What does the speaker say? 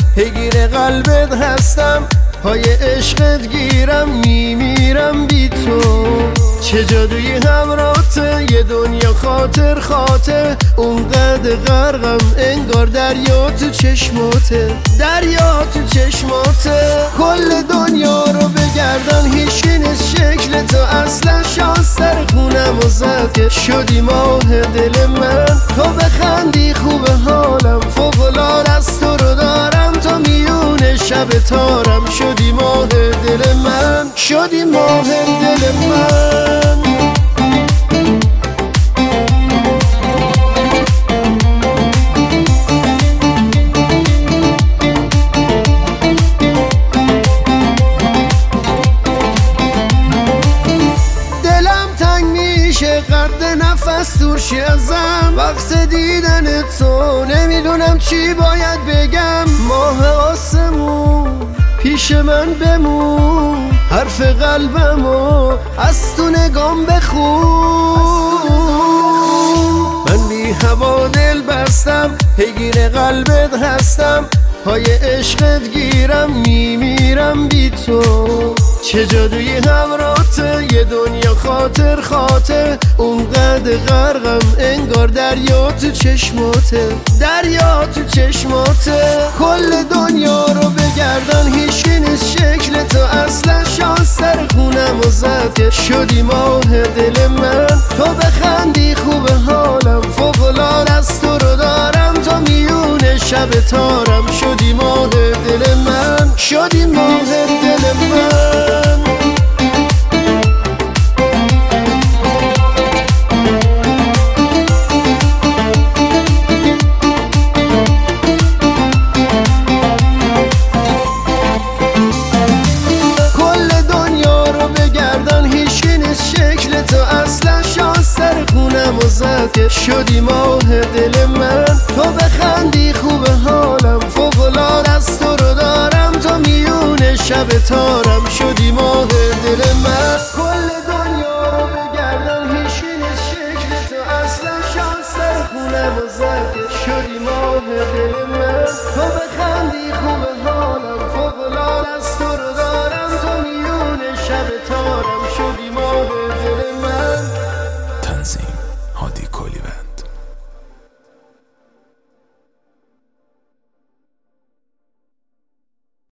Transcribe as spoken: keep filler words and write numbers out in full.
پیگیر قلبت هستم، پای عشقت گیرم، میمیرم بی تو. چه جادویی همراهته، یه دنیا خاطر خاطر، اونقدر غرقم انگار دریا تو چشماته، دریا تو چشماته. کل دنیا رو بگردن هیچی نیست شکل تو، اصلا شانس در خونم و زد که شدی ماه دل من. تو بخندی خوب حالم، فوق‌العاده از تو رو دارم، تا میونه شب تارم، شدی ماه دل من، شدی ماه دل من. قد نفس دور شی ازم وقت دیدن تو، نمیدونم چی باید بگم. ماه آسمون پیش من بمون، حرف قلبمو از تو نگام بخون. من بی هوا دل بستم، پیگیر قلبت هستم، پای عشقت گیرم، میمیرم بی تو. چه جادویی همراهته، یه دنیا خاطر خاطر، اونقدر غرقم انگار دریا تو چشماته، دریا تو چشماته. کل دنیا رو بگردن هیچی نیست شکل تو، اصلا شانس در خونم و زد که شدی ماه دل من. تو بخندی خوب حالم، فوق‌العاده از تو رو دارم، تا میونه شب تارم، شدی ماه دل من، شدی ماه دل من. شکل تو اصلا شانس در خونم و زد که شدی ماه دل من. تو بخندی خوب حالم، فوق‌العاده از تو رو دارم، تا میونه شب تارم، شدی ماه دل من. کل دنیا رو بگردن هیچی نیست شکل تو، اصلا شانس در خونم و زد که شدی ماه دل من. تو بخندی خوب حالم، فوق‌العاده از تو رو دارم، تا میونه شب تارم، شدی ماه. تنظیم هادی کلیوند.